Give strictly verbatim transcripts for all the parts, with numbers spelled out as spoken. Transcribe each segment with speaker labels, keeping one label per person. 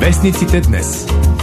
Speaker 1: Вестниците днес.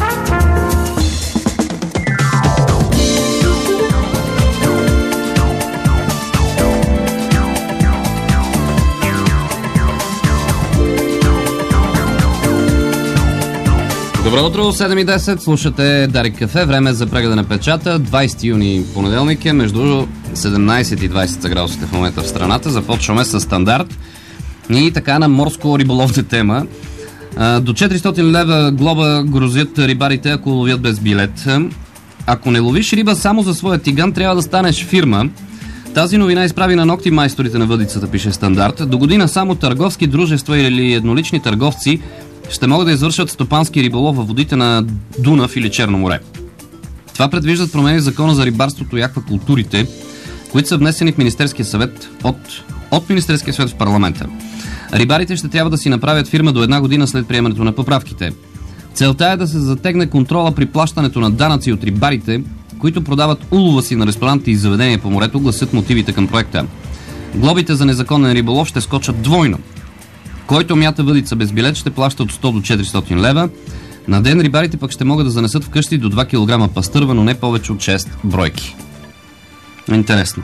Speaker 2: Добро утро, седем и десет, слушате Дарик Кафе, време за прегледа на печата. двайсети юни понеделник е, между седемнайсет и двайсет градусите в момента в страната. Започваме с стандарт и така на морско-риболовна тема. До четиристотин лева глоба грозят рибарите, ако ловят без билет. Ако не ловиш риба само за своя тиган, трябва да станеш фирма. Тази новина изправи на ногти майсторите на въдицата, пише Стандарт. До година само търговски дружества или еднолични търговци ще могат да извършат стопански риболов във водите на Дунав или Черно море. Това предвиждат промени в Закона за рибарството и аквакултурите, които са внесени в Министерския съвет от, от Министерския съвет в парламента. Рибарите ще трябва да си направят фирма до една година след приемането на поправките. Целта е да се затегне контрола при плащането на данъци от рибарите, които продават улова си на ресторанти и заведения по морето, гласят мотивите към проекта. Глобите за незаконен риболов ще скочат двойно. Който мята въдица без билет, ще плаща от сто до четиристотин лева. На ден рибарите пък ще могат да занесат вкъщи до два килограма пастърва, но не повече от шест бройки. Интересно.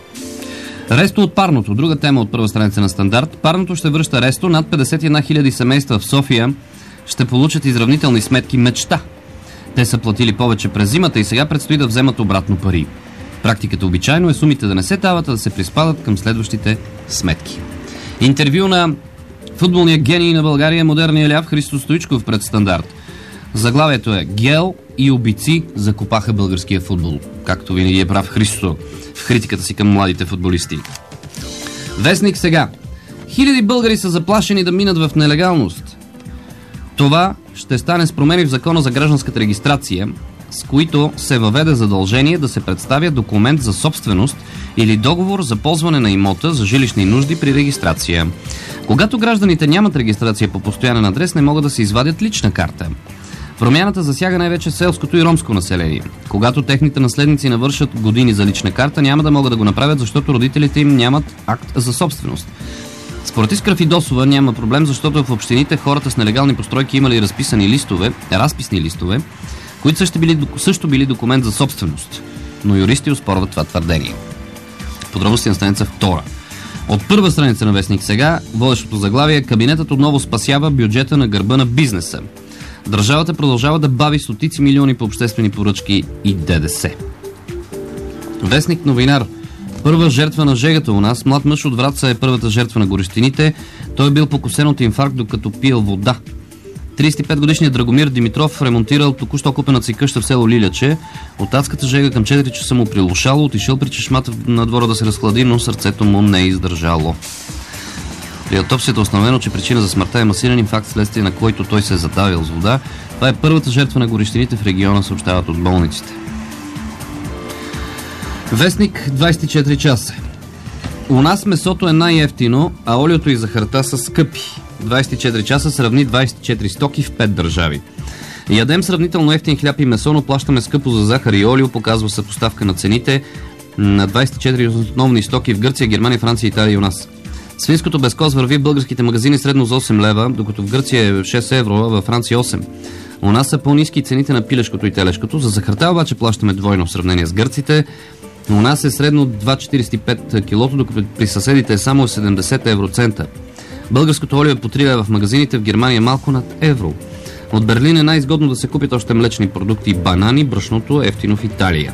Speaker 2: Ресто от парното. Друга тема от първа страница на Стандарт. Парното ще връща ресто. Над петдесет и една хиляди семейства в София ще получат изравнителни сметки мечта. Те са платили повече през зимата и сега предстои да вземат обратно пари. Практиката обичайно е сумите да не се дават, а да се приспадат към следващите сметки. Интервю на футболния гений на България, модерния ляв Христо Стоичков пред Стандарт. Заглавието е "Гел и убийци закопаха българския футбол", както винаги е прав Христо в критиката си към младите футболисти. Вестник сега. Хиляди българи са заплашени да минат в нелегалност. Това ще стане с промени в Закона за гражданската регистрация, с които се въведе задължение да се представя документ за собственост или договор за ползване на имота за жилищни нужди при регистрация. Когато гражданите нямат регистрация по постоянен адрес, не могат да се извадят лична карта. Промяната засяга най-вече селското и ромско население. Когато техните наследници навършат години за лична карта, няма да могат да го направят, защото родителите им нямат акт за собственост. Според Искра Фидосова няма проблем, защото в общините хората с нелегални постройки имали разписани листове, разписни листове, които също били, също били документ за собственост. Но юристи оспорват това твърдение. Подробности на страница втора. От първа страница на Вестник сега, водещото заглавие: кабинетът отново спасява бюджета на гърба на бизнеса. Държавата продължава да бави стотици милиони по обществени поръчки и ДДС. Вестник Новинар. Първа жертва на жегата у нас. Млад мъж от Враца е първата жертва на горещините. Той е бил покосен от инфаркт, докато пиел вода. трийсет и пет годишният Драгомир Димитров ремонтирал току-що купената си къща в село Лиляче. От адската жега към четири часа му прилушало, отишъл при чешмата на двора да се разхлади, но сърцето му не е издържало. При аутопсията е установено, че причина за смъртта е масиран инфаркт, следствие на който той се е задавил с вода. Това е първата жертва на горещините в региона, съобщават от болниците. Вестник двайсет и четири часа. У нас месото е най-евтино, а олиото и захарта са скъпи. двайсет и четири часа сравни двайсет и четири стоки в пет държави. Ядем сравнително евтин хляб и месо, но плащаме скъпо за захар и олио, показва съпоставка на цените на двайсет и четири основни стоки в Гърция, Германия, Франция, Италия и у нас. Свинското безкоз върви в българските магазини средно за осем лева, докато в Гърция е шест евро, а във Франция осем. У нас са по-ниски цените на пилешкото и телешкото. За захарта обаче плащаме двойно в сравнение с гърците. У нас е средно два цяло четирийсет и пет килото, докато при съседите е само седемдесет евроцента. Българското олио е по три лева в магазините, в Германия малко над евро. От Берлин е най-изгодно да се купят още млечни продукти и банани, брашното е ефтино в Италия.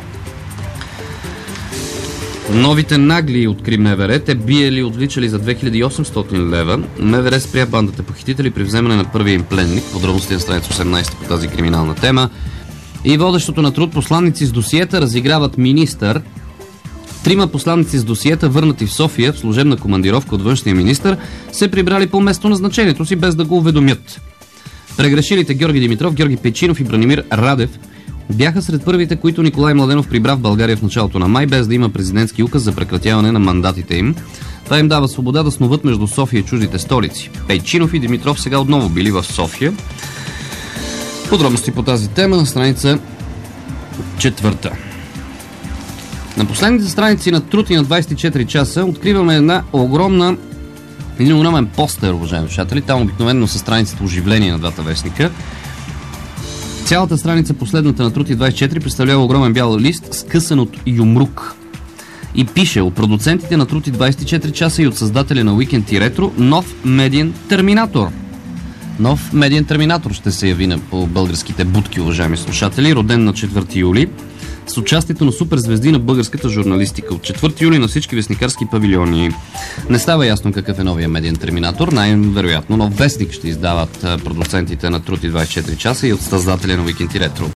Speaker 2: Новите нагли откри МВР. Те биели отвличали за две хиляди и осемстотин лева. МВР спря бандата похитители при вземане на първия им пленник. Подробности на страница осемнайсета по тази криминална тема. И водещото на труд: посланници с досиета разиграват министър. Трима посланници с досиета, върнати в София в служебна командировка от външния министър, се прибрали по местоназначението си без да го уведомят. Прегрешилите Георги Димитров, Георги Пейчинов и Бранимир Радев бяха сред първите, които Николай Младенов прибра в България в началото на май, без да има президентски указ за прекратяване на мандатите им. Това им дава свобода да снуват между София и чуждите столици. Пейчинов и Димитров сега отново били в София. Подробности по тази тема на страница четвърта. На последните страници на Труд и на двайсет и четири часа откриваме една огромна Един огромен постер, уважаеми слушатели, там обикновено са страницата оживление на двата вестника. Цялата страница, последната на Труд и двайсет и четири, представлява огромен бял лист, скъсан от юмрук. И пише: от продуцентите на Труд и двайсет и четири часа и от създателя на Уикенд и Ретро, нов медиен терминатор. Нов медиен терминатор ще се яви на по българските будки, уважаеми слушатели, роден на четвърти юли, с участието на суперзвезди на българската журналистика. От четвърти юли на всички вестникарски павилиони. Не става ясно какъв е новия медиен терминатор. Най-вероятно нов вестник ще издават продуцентите на Труд и двайсет и четири часа и от създателя на Уикенд и Ретро.